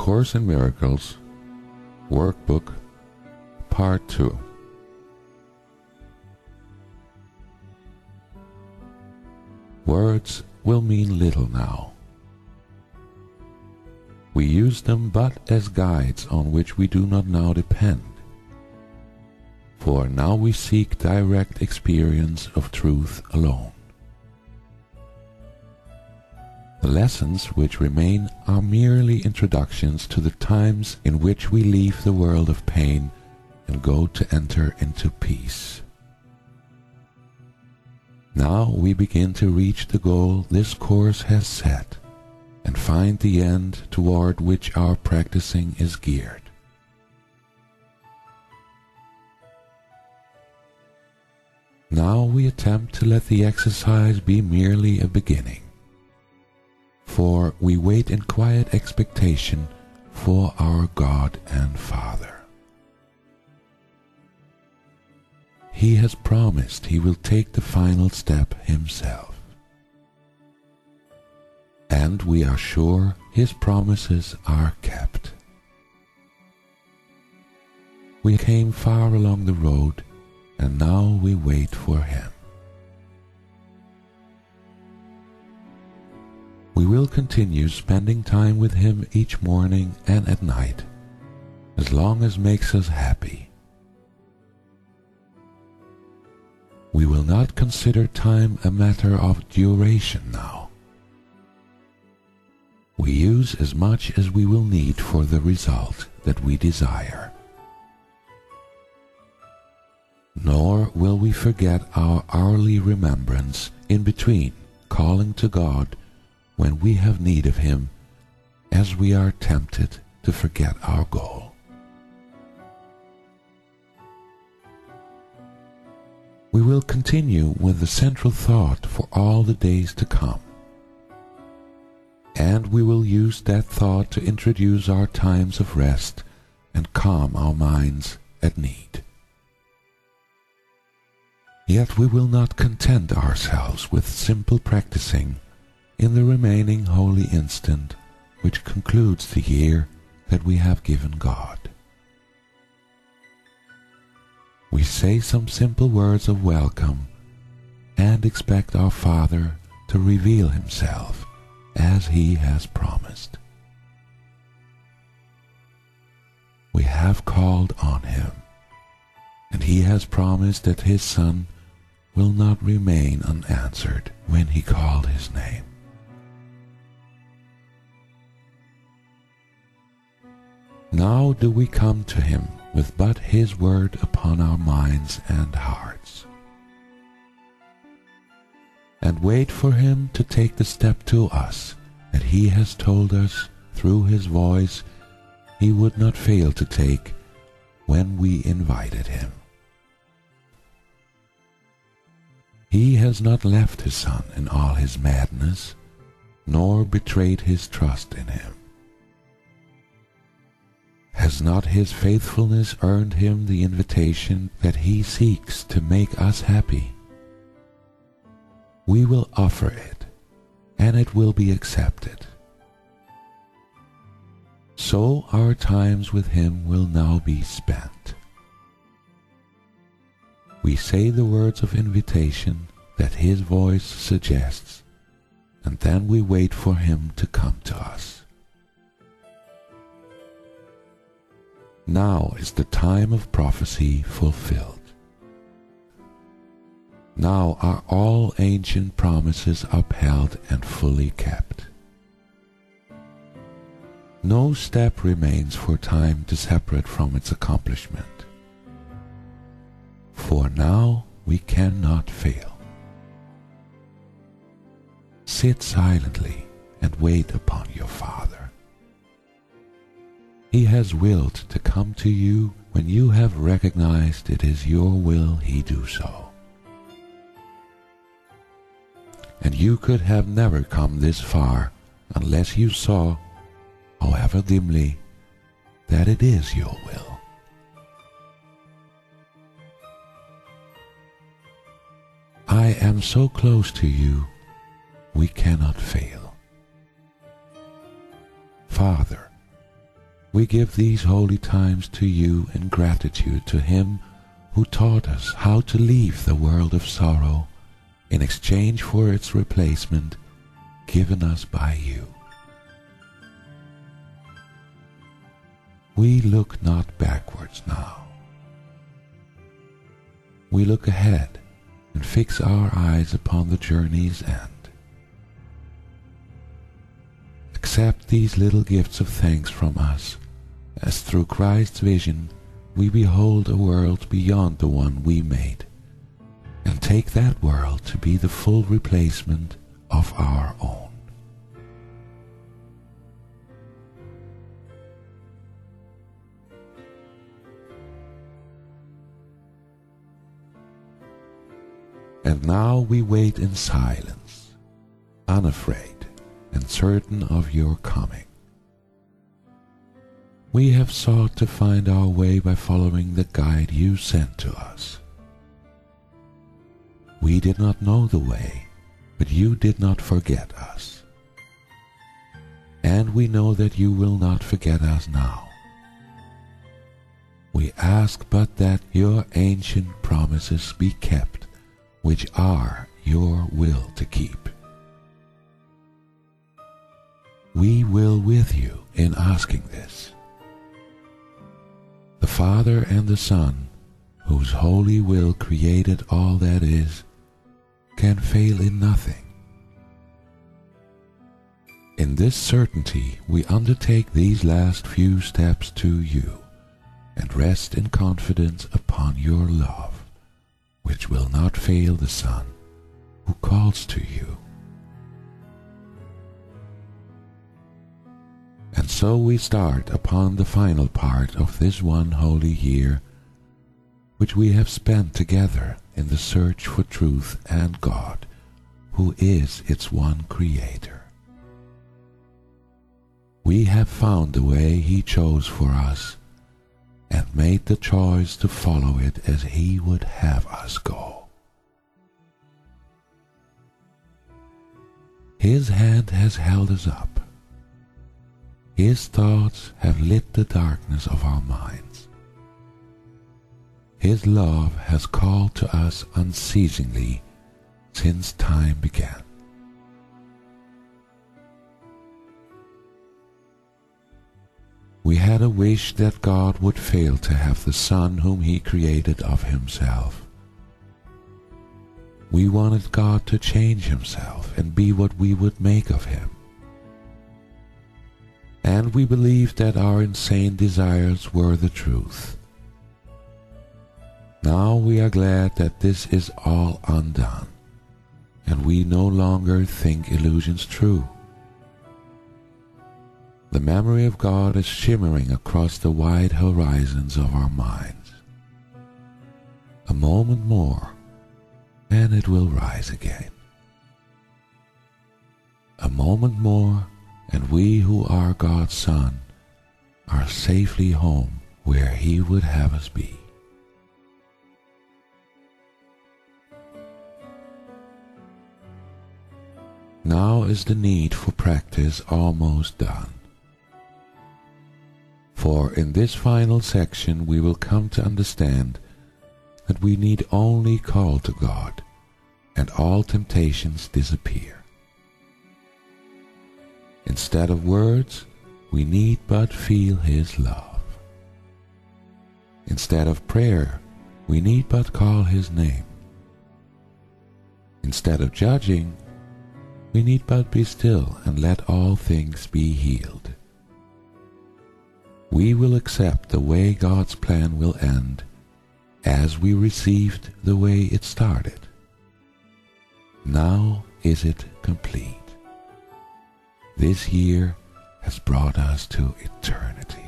Course in Miracles, Workbook, Part 2. Words will mean little now. We use them but as guides on which we do not now depend. For now we seek direct experience of truth alone. The lessons which remain are merely introductions to the times in which we leave the world of pain and go to enter into peace. Now we begin to reach the goal this course has set and find the end toward which our practicing is geared. Now we attempt to let the exercise be merely a beginning, for we wait in quiet expectation for our God and Father. He has promised He will take the final step Himself, and we are sure His promises are kept. We came far along the road, and now we wait for Him. We will continue spending time with Him each morning and at night, as long as makes us happy. We will not consider time a matter of duration now. We use as much as we will need for the result that we desire. Nor will we forget our hourly remembrance in between, calling to God when we have need of Him, as we are tempted to forget our goal. We will continue with the central thought for all the days to come, and we will use that thought to introduce our times of rest and calm our minds at need. Yet we will not content ourselves with simple practicing in the remaining holy instant which concludes the year that we have given God. We say some simple words of welcome and expect our Father to reveal Himself as He has promised. We have called on Him, and He has promised that His Son will not remain unanswered when He called His name. Now do we come to Him with but His word upon our minds and hearts, and wait for Him to take the step to us that He has told us through His voice He would not fail to take when we invited Him. He has not left His Son in all His madness, nor betrayed His trust in Him. Has not His faithfulness earned Him the invitation that He seeks to make us happy? We will offer it, and it will be accepted. So our times with Him will now be spent. We say the words of invitation that His voice suggests, and then we wait for Him to come to us. Now is the time of prophecy fulfilled. Now are all ancient promises upheld and fully kept. No step remains for time to separate from its accomplishment. For now we cannot fail. Sit silently and wait upon your Father. He has willed to come to you when you have recognized it is your will He do so. And you could have never come this far unless you saw, however dimly, that it is your will. I am so close to you, we cannot fail. Father, We give these holy times to you in gratitude to Him who taught us how to leave the world of sorrow in exchange for its replacement given us by you. We look not backwards now. We look ahead and fix our eyes upon the journey's end. Accept these little gifts of thanks from us, as through Christ's vision we behold a world beyond the one we made, and take that world to be the full replacement of our own. And now we wait in silence, unafraid and certain of your coming. We have sought to find our way by following the guide you sent to us. We did not know the way, but you did not forget us. And we know that you will not forget us now. We ask but that your ancient promises be kept, which are your will to keep. We will with you in asking this. The Father and the Son, whose holy will created all that is, can fail in nothing. In this certainty we undertake these last few steps to you, and rest in confidence upon your love, which will not fail the Son who calls to you. And so we start upon the final part of this one holy year, which we have spent together in the search for truth and God, who is its one Creator. We have found the way He chose for us, and made the choice to follow it as He would have us go. His hand has held us up. His thoughts have lit the darkness of our minds. His love has called to us unceasingly since time began. We had a wish that God would fail to have the Son whom He created of Himself. We wanted God to change Himself and be what we would make of Him. And we believed that our insane desires were the truth. Now we are glad that this is all undone, and we no longer think illusions true. The memory of God is shimmering across the wide horizons of our minds. A moment more, and it will rise again. A moment more, and we who are God's Son are safely home where He would have us be. Now is the need for practice almost done. For in this final section we will come to understand that we need only call to God, and all temptations disappear. Instead of words, we need but feel His love. Instead of prayer, we need but call His name. Instead of judging, we need but be still and let all things be healed. We will accept the way God's plan will end, as we received the way it started. Now is it complete. This year has brought us to eternity.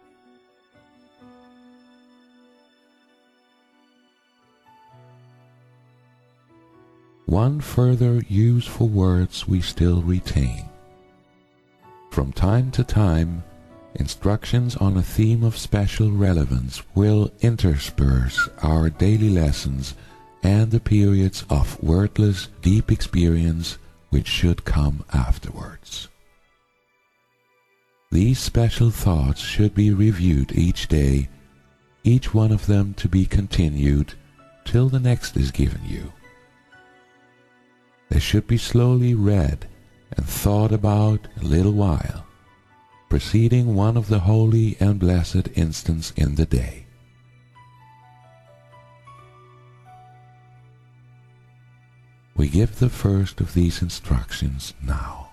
One further use for words we still retain. From time to time, instructions on a theme of special relevance will intersperse our daily lessons and the periods of wordless, deep experience which should come afterwards. These special thoughts should be reviewed each day, each one of them to be continued till the next is given you. They should be slowly read and thought about a little while, preceding one of the holy and blessed instants in the day. We give the first of these instructions now.